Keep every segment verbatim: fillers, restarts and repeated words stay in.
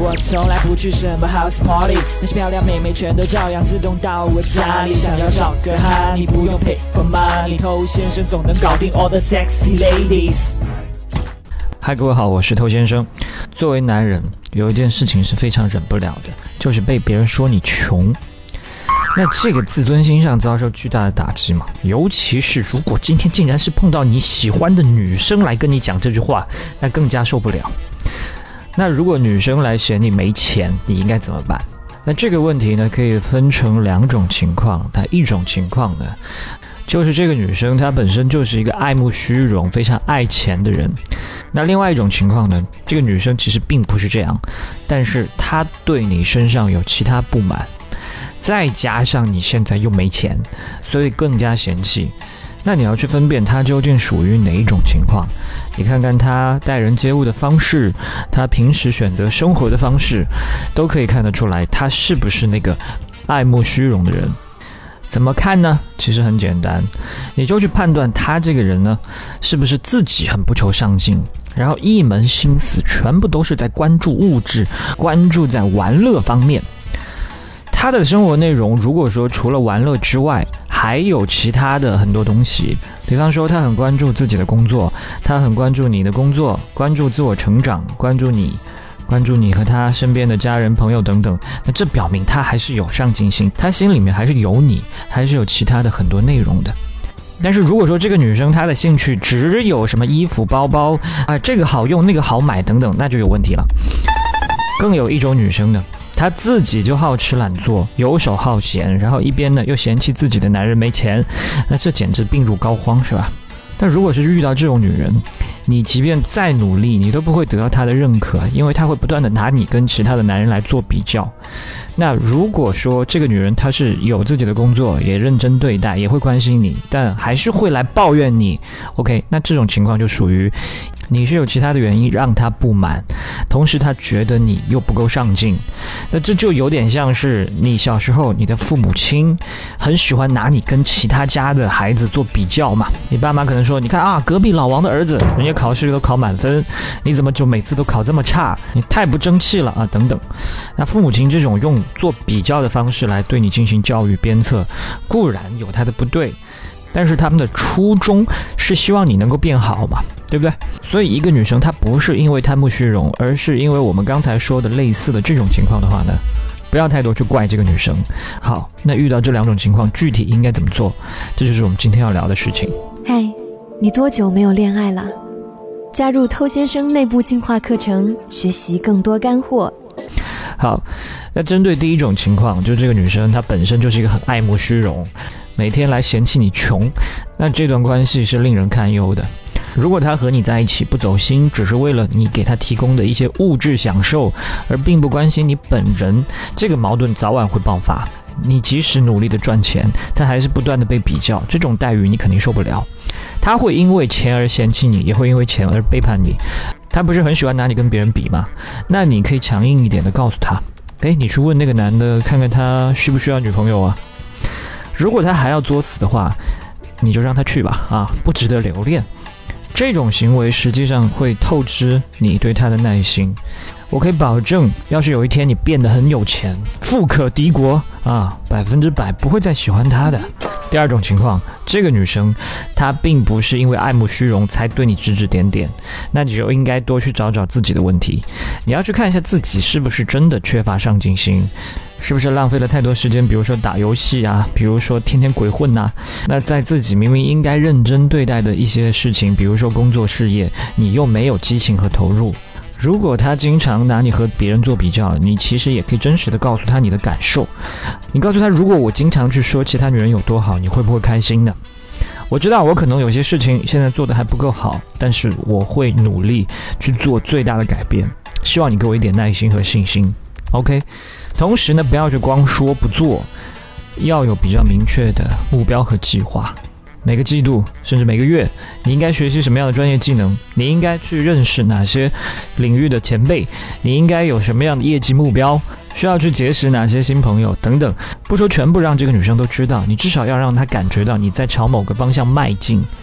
我从来不去什么 house party， 那些漂亮妹妹全都照样自动到我家里。想要找个哈，你不用 pay for money， 偷先生总能搞定 all the sexy ladies。 嗨，各位好，我是偷先生。作为男人，有一件事情是非常忍不了的，就是被别人说你穷。那这个自尊心上遭受巨大的打击嘛，尤其是如果今天竟然是碰到你喜欢的女生来跟你讲这句话，那更加受不了。那如果女生来嫌你没钱，你应该怎么办？那这个问题呢，可以分成两种情况。那一种情况呢，就是这个女生她本身就是一个爱慕虚荣、非常爱钱的人。那另外一种情况呢，这个女生其实并不是这样，但是她对你身上有其他不满，再加上你现在又没钱，所以更加嫌弃。那你要去分辨她究竟属于哪一种情况。你看看她待人接物的方式，她平时选择生活的方式，都可以看得出来她是不是那个爱慕虚荣的人。怎么看呢？其实很简单，你就去判断他这个人呢，是不是自己很不求上进，然后一门心思全部都是在关注物质，关注在玩乐方面。他的生活内容如果说除了玩乐之外，还有其他的很多东西，比方说他很关注自己的工作，他很关注你的工作，关注自我成长，关注你关注你和他身边的家人朋友等等，那这表明他还是有上进心，他心里面还是有你，还是有其他的很多内容的。但是如果说这个女生她的兴趣只有什么衣服包包啊，这个好用那个好买等等，那就有问题了。更有一种女生呢，她自己就好吃懒做，游手好闲，然后一边呢又嫌弃自己的男人没钱，那这简直病入膏肓，是吧？但如果是遇到这种女人，你即便再努力，你都不会得到她的认可，因为她会不断的拿你跟其他的男人来做比较。那如果说这个女人她是有自己的工作，也认真对待，也会关心你，但还是会来抱怨你 OK， 那这种情况就属于你是有其他的原因让她不满，同时她觉得你又不够上进。那这就有点像是你小时候你的父母亲很喜欢拿你跟其他家的孩子做比较嘛，你爸妈可能说，你看啊，隔壁老王的儿子人家考试都考满分，你怎么就每次都考这么差，你太不争气了啊等等。那父母亲这种用做比较的方式来对你进行教育鞭策，固然有他的不对，但是他们的初衷是希望你能够变好嘛，对不对？所以一个女生她不是因为贪慕虚荣，而是因为我们刚才说的类似的这种情况的话呢，不要太多去怪这个女生。好，那遇到这两种情况具体应该怎么做，这就是我们今天要聊的事情。 嗨，你多久没有恋爱了？加入偷先生内部进化课程，学习更多干货。 好，那针对第一种情况，就是这个女生她本身就是一个很爱慕虚荣，每天来嫌弃你穷，那这段关系是令人堪忧的。如果她和你在一起不走心，只是为了你给她提供的一些物质享受，而并不关心你本人，这个矛盾早晚会爆发。你即使努力的赚钱，但还是不断的被比较，这种待遇你肯定受不了。他会因为钱而嫌弃你，也会因为钱而背叛你。他不是很喜欢拿你跟别人比吗？那你可以强硬一点的告诉他，诶，你去问那个男的，看看他需不需要女朋友啊。如果他还要作死的话，你就让他去吧，啊，不值得留恋。这种行为实际上会透支你对他的耐心。我可以保证，要是有一天你变得很有钱，富可敌国啊，百分之百不会再喜欢他的。第二种情况，这个女生她并不是因为爱慕虚荣才对你指指点点，那你就应该多去找找自己的问题。你要去看一下自己是不是真的缺乏上进心，是不是浪费了太多时间，比如说打游戏啊，比如说天天鬼混啊。那在自己明明应该认真对待的一些事情，比如说工作事业，你又没有激情和投入。如果他经常拿你和别人做比较，你其实也可以真实的告诉他你的感受。你告诉他，如果我经常去说其他女人有多好，你会不会开心呢？我知道我可能有些事情现在做的还不够好，但是我会努力去做最大的改变，希望你给我一点耐心和信心。 OK， 同时呢，不要去光说不做，要有比较明确的目标和计划。每个季度甚至每个月，你应该学习什么样的专业技能，你应该去认识哪些领域的前辈，你应该有什么样的业绩目标，需要去结识哪些新朋友等等。不说全部让这个女生都知道，你至少要让她感觉到你在朝某个方向迈进。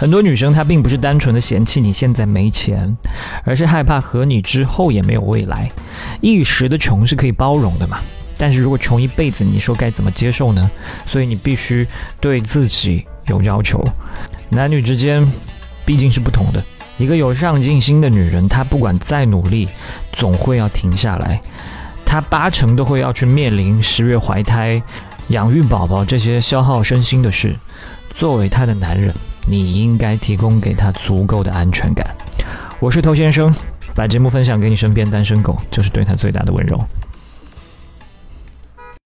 很多女生她并不是单纯的嫌弃你现在没钱，而是害怕和你之后也没有未来。一时的穷是可以包容的嘛，但是如果穷一辈子，你说该怎么接受呢？所以你必须对自己有要求。男女之间毕竟是不同的，一个有上进心的女人，她不管再努力，总会要停下来。她八成都会要去面临十月怀胎、养育宝宝这些消耗身心的事。作为她的男人，你应该提供给她足够的安全感。我是头先生，把节目分享给你身边单身狗，就是对他最大的温柔。